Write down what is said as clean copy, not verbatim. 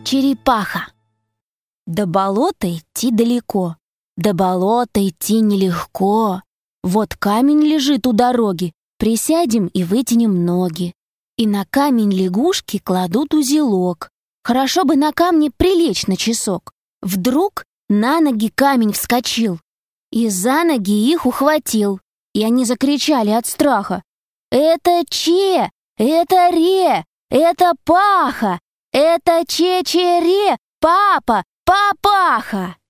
Черепаха. До болота идти далеко, до болота идти нелегко. Вот камень лежит у дороги, присядем и вытянем ноги. И на камень лягушки кладут узелок. Хорошо бы на камне прилечь на часок. Вдруг на ноги камень вскочил и за ноги их ухватил. И они закричали от страха: «Это че? Это ре! Это паха! Это че-че-ре! Папа! Папаха!»